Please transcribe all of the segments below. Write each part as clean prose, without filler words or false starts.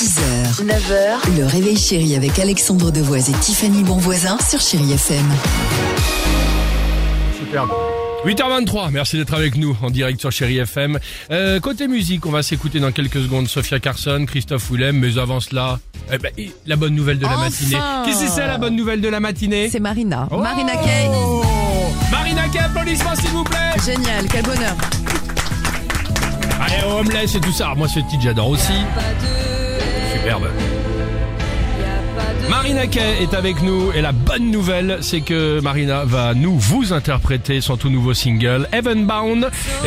6h, 9h, le réveil chéri avec Alexandre Devoise et Tiffany Bonvoisin sur Chéri FM. Superbe. 8h23, merci d'être avec nous en direct sur Chéri FM. Côté musique, on va s'écouter dans quelques secondes Sophia Carson, Christophe Willem, mais avant cela, la bonne nouvelle de la matinée. Qu'est-ce que c'est la bonne nouvelle de la matinée? C'est Marina. Oh Marina Kaye. Marina Kaye, applaudissements s'il vous plaît. Génial, quel bonheur. Allez, Homeless et tout ça. Alors, moi, ce titre, j'adore aussi. Superbe. Marina Kaye est avec nous et la bonne nouvelle, c'est que Marina va vous interpréter son tout nouveau single, Heavenbound.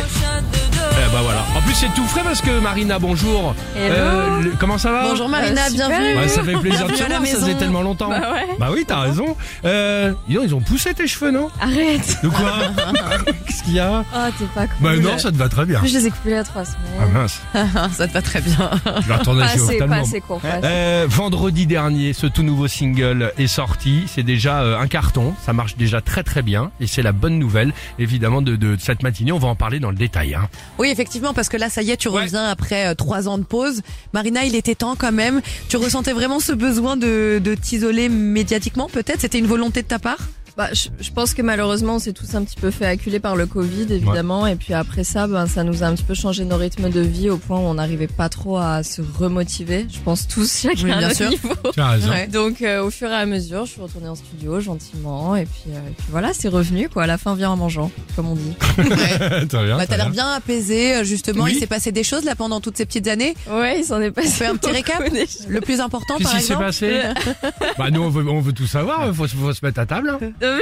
Bah voilà. En plus, c'est tout frais parce que Marina, bonjour. Comment ça va? Bonjour Marina, bienvenue. Ouais, ça fait plaisir de te voir, ça faisait tellement longtemps. Bah ouais. Bah oui, t'as raison. Ils ont poussé tes cheveux, non? Arrête. De quoi? Qu'est-ce qu'il y a? Oh, t'es pas cool. Bah non, ça te va très bien. Je les ai coupés il y a 3 semaines. Ah mince. Ça te va très bien. Je vais retourner chez Pas Ophtalmo. assez court. Vendredi dernier, ce tout nouveau single est sorti. C'est déjà un carton. Ça marche déjà très très bien. Et c'est la bonne nouvelle, évidemment, de cette matinée. On va en parler dans le détail. Hein. Oui, effectivement, parce que là, ça y est, tu reviens après 3 ans de pause. Marina, il était temps quand même. Tu ressentais vraiment ce besoin de t'isoler médiatiquement, peut-être? C'était une volonté de ta part? Bah, je pense que malheureusement, on s'est tous un petit peu fait acculer par le Covid, évidemment. Ouais. Et puis après ça, ça nous a un petit peu changé nos rythmes de vie au point où on n'arrivait pas trop à se remotiver. Je pense tous, chacun à notre niveau. Tu as raison. Ouais. Donc, au fur et à mesure, je suis retournée en studio gentiment. Et puis voilà, c'est revenu, quoi. À la fin vient en mangeant, comme on dit. Ouais. Très bien. Bah, t'as l'air bien apaisé, justement. Oui. Il s'est passé des choses là pendant toutes ces petites années. Ouais, il s'en est passé. On fait un petit récap. Le plus important, Qu'est-ce par qui s'est exemple. passé? Bah nous, on veut tout savoir. Faut se mettre à table. Hein.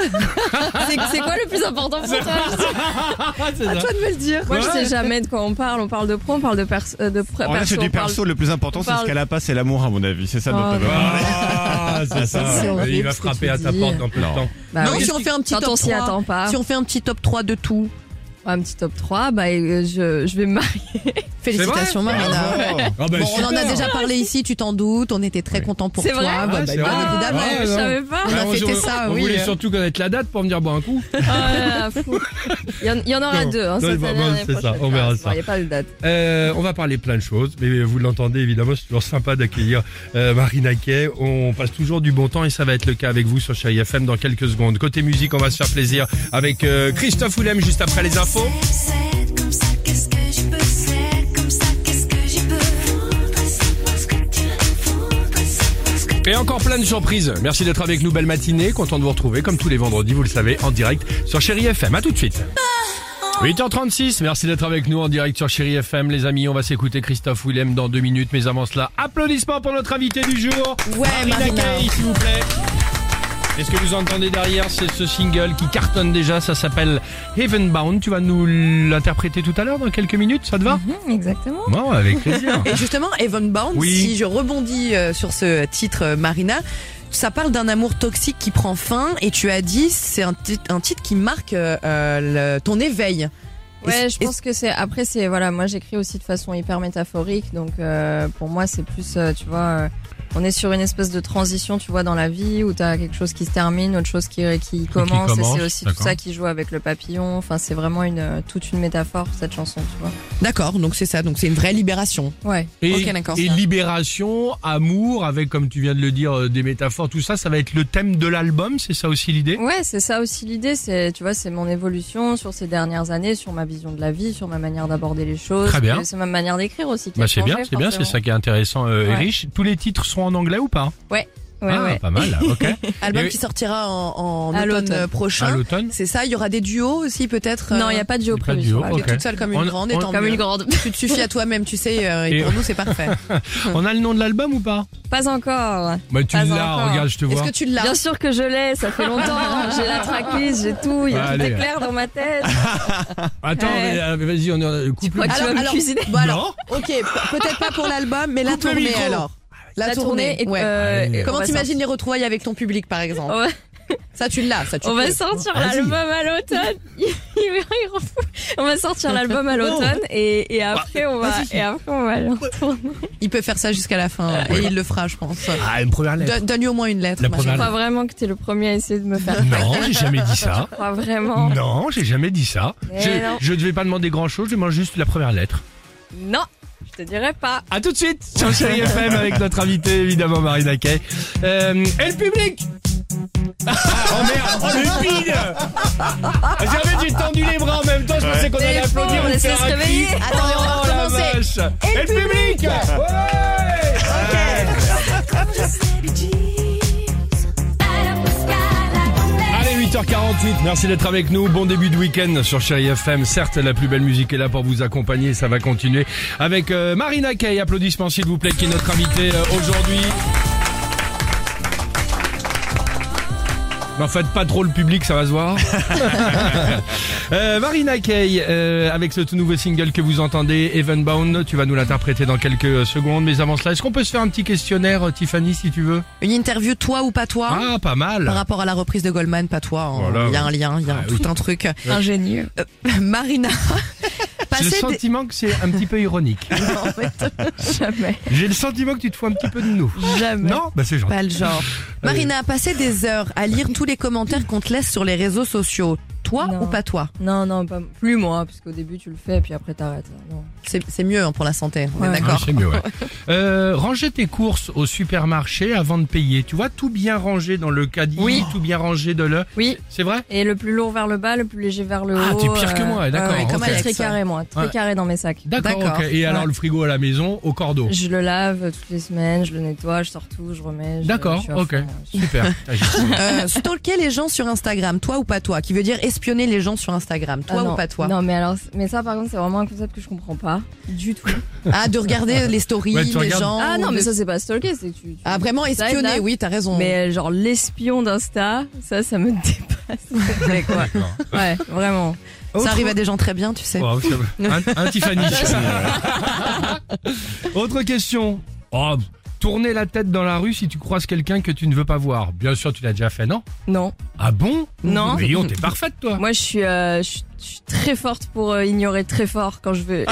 C'est quoi le plus important pour toi? C'est ça. À toi de me le dire. Moi, je Ouais. sais jamais de quoi on parle. On parle de pro, on parle de perso. Alors là, c'est du perso. Le plus important, c'est ce qu'elle a pas, c'est l'amour, à mon avis. C'est ça dont Oh, elle veut non. parler. Ah, c'est ça. C'est horrible Il va ce que frapper tu à ta dis. porte dans peu de Non. temps. Bah Non, oui. si on fait un petit Quand top on s'y 3. attend pas. Si on fait un petit top 3 de tout. Un petit top 3, je vais me marier. Félicitations vrai Marina. Ah bah, Bon, on en a super. déjà parlé ici, tu t'en doutes, on était très contents pour C'est toi. vrai Bah, Ah, bah, c'est bien vrai. évidemment. Ah, Je non. savais pas. On a Ouais, fêté ça, on oui. voulait surtout connaître la date pour venir boire un coup. Fou. Il y en aura Non. 2, hein, Non, cette bon, année, bon, l'année c'est ça, prochaine. on verra Ah, ça. Il n'y a pas de date. On va parler plein de choses, mais vous l'entendez évidemment, c'est toujours sympa d'accueillir Marina Kaye. On passe toujours du bon temps et ça va être le cas avec vous sur Chéri FM dans quelques secondes. Côté musique, on va se faire plaisir avec Christophe Willem juste après les infos. C'est comme ça, qu'est-ce que je peux, c'est comme ça, qu'est-ce que je peux. Faudrait savoir ce que tu veux, faudrait savoir ce que Et encore plein de surprises. Merci d'être avec nous, belle matinée. Content de vous retrouver comme tous les vendredis, vous le savez, en direct sur Chéri FM. À tout de suite. 8h36, merci d'être avec nous en direct sur Chéri FM. Les amis, on va s'écouter Christophe Willem dans 2 minutes. Mais avant cela, applaudissements pour notre invité du jour. Ouais, Marina. Kaye, s'il vous plaît. Et ce que vous entendez derrière, c'est ce single qui cartonne déjà. Ça s'appelle Heavenbound. Tu vas nous l'interpréter tout à l'heure dans quelques minutes, ça te va? Exactement. Bon, avec plaisir. Et justement, Heavenbound, Oui. si je rebondis sur ce titre, Marina, ça parle d'un amour toxique qui prend fin et tu as dit c'est un titre qui marque ton éveil. Ouais, Et- je pense que voilà, moi j'écris aussi de façon hyper métaphorique, donc pour moi c'est plus, tu vois, on est sur une espèce de transition, tu vois, dans la vie où t'as quelque chose qui se termine, autre chose qui commence, et c'est aussi tout d'accord. ça qui joue avec le papillon. Enfin, c'est vraiment toute une métaphore cette chanson, tu vois. D'accord, donc c'est ça, donc c'est une vraie libération. Ouais. Et, Ok, d'accord, et ça. libération, amour, avec, comme tu viens de le dire, des métaphores, tout ça, ça va être le thème de l'album, c'est ça aussi l'idée? Ouais, c'est ça aussi l'idée. C'est, tu vois, c'est mon évolution sur ces dernières années, sur ma vision de la vie, sur ma manière d'aborder les choses. Très bien. C'est ma manière d'écrire aussi. Bah c'est bien, c'est ça qui est intéressant et Ouais. riche. Tous les titres sont en anglais ou pas? Ouais, Ah, ouais. pas mal, là, ok. Album Et- qui sortira en À automne l'automne. À prochain. l'automne? C'est ça, il y aura des duos aussi peut-être. Non, il n'y a pas de duo pas de prévu. duo, sur l'album. ok. T'es toute seule comme une grande et tant Comme mieux. une grande. Tu te suffis à toi-même, tu sais, et Et- pour nous c'est parfait. On a le nom de l'album ou pas? Pas encore. Bah tu Pas l'as, encore. regarde, je te Est-ce vois. que tu l'as? Bien sûr que je l'ai, ça fait longtemps. J'ai la tracklist, j'ai tout, il y a tout Allez. est clair dans ma tête. Attends, Ouais. mais, vas-y, on est couple. crois que tu vas me cuisiner? bon, alors, ok, peut-être pas pour l'album, mais la Coupe le tournée micro. alors. La tournée, et, ouais. Allez. Comment on va t'imagines les retrouvailles avec ton public par exemple? sortir- Ça tu l'as, ça tu On va peux. sortir Vas-y. l'album à l'automne. Il rend fou. On va sortir l'album à l'automne et après on va le retourner. Il peut faire ça jusqu'à la fin et il le fera, je pense. Ah, une première lettre. Donne-lui au moins une lettre. La machin. première Je crois vraiment que t'es le premier à essayer de me faire. Non, j'ai jamais dit ça. Je crois vraiment. Non, j'ai jamais dit ça. Mais non. Je ne devais pas demander grand chose, je demande juste la première lettre. Non. Je te dirais pas. À tout de suite sur Chérie FM avec notre invité évidemment Marina Kaye. Et le public. Oh merde, oh le vide. J'avais dû tendu les bras en même temps, je pensais qu'on allait applaudir ou laissez faire se un réveiller. cri. Attendez, on va Oh la recommencer. vache. Et le public. Ouais. Allez, 8h48, merci d'être avec nous. Bon début de week-end sur Chérie FM. Certes, la plus belle musique est là pour vous accompagner. Ça va continuer avec Marina Kaye. Applaudissements s'il vous plaît, qui est notre invitée aujourd'hui. En fait, pas trop le public, ça va se voir. Marina Kaye, avec ce tout nouveau single que vous entendez, Heavenbound, tu vas nous l'interpréter dans quelques secondes. Mais avant cela, est-ce qu'on peut se faire un petit questionnaire, Tiffany, si tu veux? Une interview, toi ou pas toi? Ah, pas mal. Par rapport à la reprise de Goldman, pas toi. Hein. Voilà. Il y a un lien, il y a oui. tout un truc. Ingénieux. Marina. J'ai le Passer des... sentiment que c'est un petit peu ironique. Non, en fait, Jamais. J'ai le sentiment que tu te fous un petit peu de nous. Jamais. Non? Bah c'est gentil. pas le genre. Marina, passer des heures à lire tous les commentaires qu'on te laisse sur les réseaux sociaux. Toi Non. ou pas toi? Non, pas plus moi, parce qu'au début tu le fais, puis après t'arrêtes. Non. C'est mieux hein, pour la santé, on est Ouais. d'accord. Ouais, c'est mieux, ouais. Ranger tes courses au supermarché avant de payer. Tu vois, tout bien rangé dans le caddie, Oui. tout bien rangé de le... Oui. C'est vrai? Et le plus lourd vers le bas, le plus léger vers le haut. Ah, t'es pire que moi, d'accord, ouais, comme ok. Alex. Très carré, moi. Très Ouais. carré dans mes sacs. D'accord, ok. Et alors Ouais. le frigo à la maison, au cordeau? Je le lave toutes les semaines, je le nettoie, je sors tout, je remets. D'accord, je suis à ok. fond. Super. Stalker les gens sur Instagram, toi ou pas toi? Qui veut dire espionner les gens sur Instagram, toi Ah, ou non. pas toi? Non, mais ça par contre, c'est vraiment un concept que je comprends pas du tout. Ah, de regarder les stories, Ouais, tu les regardes. gens. Ah non, de- mais ça c'est pas stalker, c'est que tu. Ah, vraiment Ça aide, espionner, là. oui, t'as raison. Mais genre l'espion d'Insta, ça me dépasse. s'il te plaît, quoi. D'accord. Ouais, vraiment. ça arrive à des gens très bien, tu sais. Oh, un Tiffany. Autre question. Oh, tourner la tête dans la rue si tu croises quelqu'un que tu ne veux pas voir. Bien sûr, tu l'as déjà fait, non? Non. Ah bon? Non. Mais on t'es parfaite, toi. Moi, je suis très forte pour ignorer très fort quand je veux.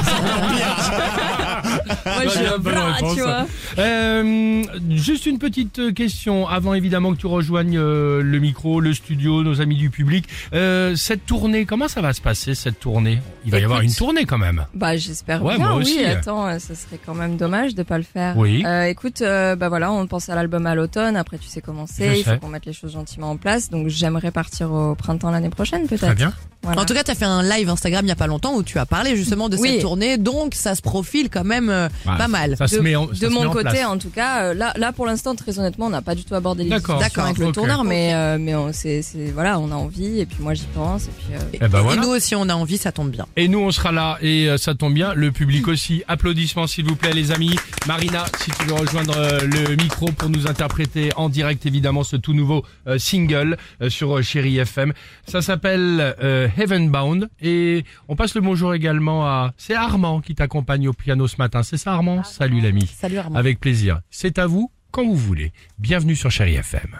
Moi, Ouais, je bonne réponse. tu vois. Juste une petite question avant évidemment que tu rejoignes le micro, le studio, nos amis du public. Cette tournée, comment ça va se passer cette tournée? Il va y avoir une tournée quand même. Bah, j'espère Ouais, bien. moi aussi. Oui, attends, ce serait quand même dommage de pas le faire. Oui. Écoute, bah voilà, on pense à l'album à l'automne. Après, tu sais comment Je c'est. Il sais. faut qu'on mette les choses gentiment en place. Donc, j'aimerais partir au printemps l'année prochaine, peut-être. Très bien. Voilà. En tout cas, t'as fait un live Instagram il y a pas longtemps où tu as parlé justement de Oui. cette tournée, donc ça se profile quand même pas mal. Ça se met en, ça de se met mon en côté, place. en tout cas, là pour l'instant, très honnêtement, on n'a pas du tout abordé les D'accord. discussions avec le Ok. tourneur, mais voilà, on a envie et puis moi j'y pense et puis. Eh ben voilà. Et nous aussi, on a envie, ça tombe bien. Et nous, on sera là et ça tombe bien. Le public aussi. Applaudissements, s'il vous plaît, les amis. Marina, si tu veux rejoindre le micro pour nous interpréter en direct, évidemment, ce tout nouveau single sur Chérie FM. Ça s'appelle Heavenbound. Et on passe le bonjour également à... C'est Armand qui t'accompagne au piano ce matin. C'est ça, Armand? Salut, l'ami. Salut Armand. Avec plaisir. C'est à vous, quand vous voulez. Bienvenue sur Chérie FM.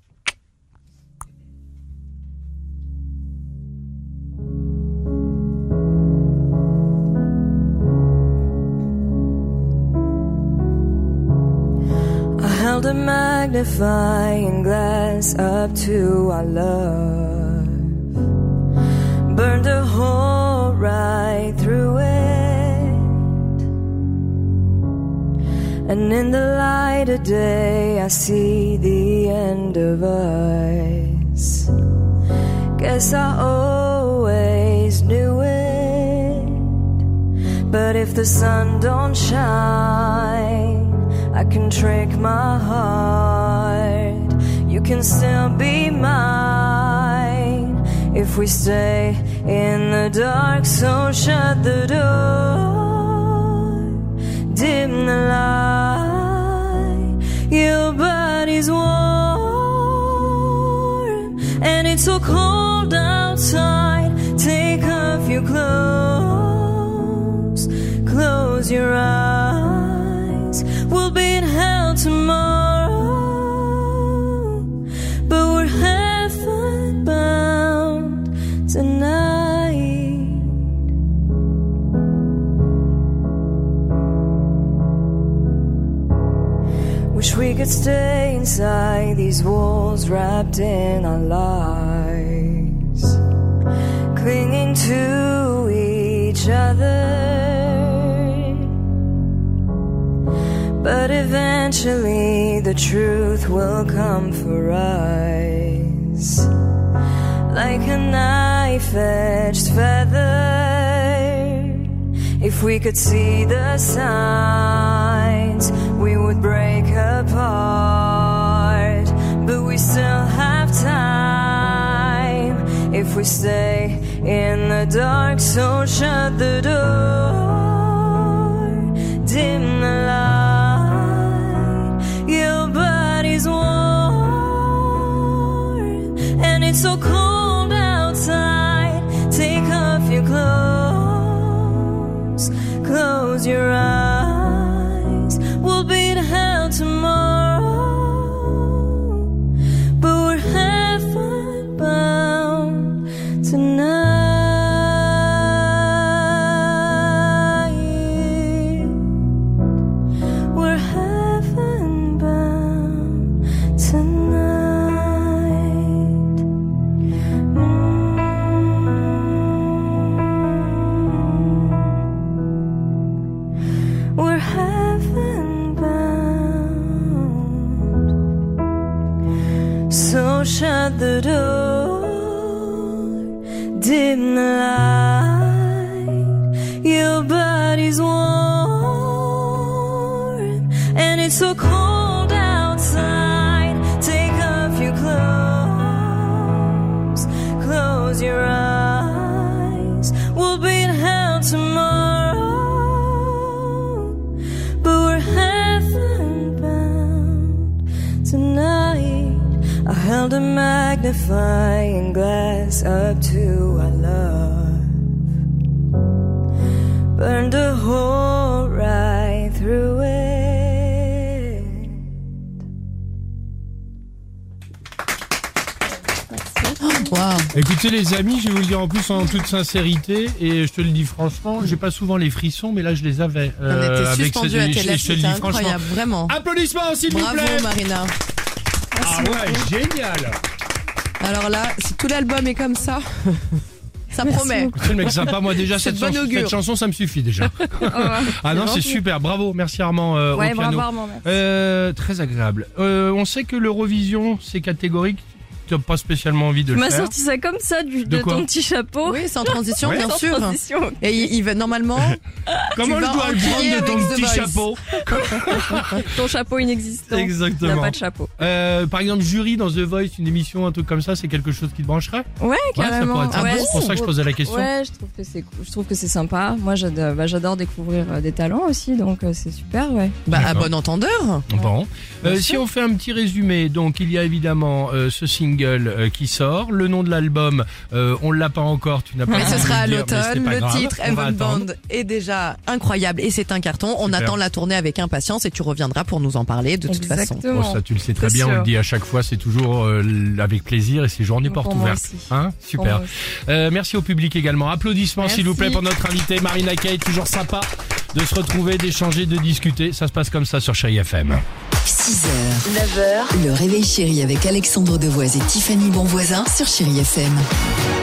I held a magnifying glass up to our love, burned a hole right through it, and in the light of day I see the end of us. Guess I always knew it, but if the sun don't shine, I can trick my heart. You can still be mine if we stay in the dark. So shut the door, dim the light. Your body's warm and it's so cold outside. Take off your clothes, close your eyes. We'll be in hell tomorrow, but we're heaven bound tonight. Wish we could stay inside these walls, wrapped in our lies, clinging to each other. But eventually the truth will come for us, like a knife-edged feather. If we could see the signs, we would break apart. But we still have time if we stay in the dark. So shut the door, dim the light. Your body's warm and it's so cold outside. Take off your clothes, close your eyes. We'll beat hell tomorrow, but we're heaven bound tonight. We're heaven bound tonight. We're heaven bound. So shut the door, dim the light. Your body's warm and it's so cold outside. Take off your clothes, close your eyes. We'll beat hell tomorrow, but we're heaven bound tonight. I held a magnifying glass up to our love, burned a hole right through it. Wow. Écoutez les amis, je vais vous le dire en plus en toute sincérité et je te le dis franchement, j'ai pas souvent les frissons mais là je les avais. On était suspendus à tes lèvres, je te le c'était dis franchement. incroyable, vraiment. Applaudissements s'il vous Bravo plaît. Marina. Ah ouais, génial. Alors là, si tout l'album est comme ça, ça promet. C'est le mec sympa, moi déjà C'est cette de bon augure. chanson ça me suffit déjà. Ah non, c'est super, bravo, merci Armand Ouais, au piano. bravo Armand, merci. Très agréable. On sait que l'Eurovision c'est catégorique. Tu n'as pas spécialement envie de Tu le m'as faire. sorti ça comme ça De quoi ton petit chapeau. Oui, sans transition, Ouais. bien Sans sûr. transition. Et il va normalement. Comment tu je vas dois le enquiller prendre de ton avec The petit Voice. chapeau? Ton chapeau inexistant. Exactement. T'as pas de chapeau. Par exemple, jury dans The Voice, une émission, un truc comme ça, c'est quelque chose qui te brancherait? Ouais, ça carrément. pourrait être sympa. Ouais, C'est pour ça que je posais la question. Ouais, je trouve que c'est sympa. Moi, j'adore découvrir des talents aussi, donc c'est super, ouais. Bah, à D'accord. bon entendeur. Bon. Si on fait un petit résumé, donc il y a évidemment ce single qui sort. Le nom de l'album, on l'a pas encore, tu n'as pas Mais ce envie de sera à le dire, mais c'est l'automne. pas Le grave, titre on va Heaven attendre. Band est déjà incroyable et c'est un carton. On Super. attend la tournée avec impatience et tu reviendras pour nous en parler de toute façon. Exactement. Oh, ça tu le sais très C'est bien, on sûr. le dit à chaque fois, c'est toujours avec plaisir et c'est journée Pour porte moi ouverte. aussi. Hein, Pour super. moi aussi. Merci au public également. Applaudissements Merci. s'il vous plaît pour notre invité Marina Kaye, toujours sympa de se retrouver, d'échanger, de discuter. Ça se passe comme ça sur Chérie FM. 6h, 9h, le réveil chéri avec Alexandre Devoise et Tiffany Bonvoisin sur Chérie FM.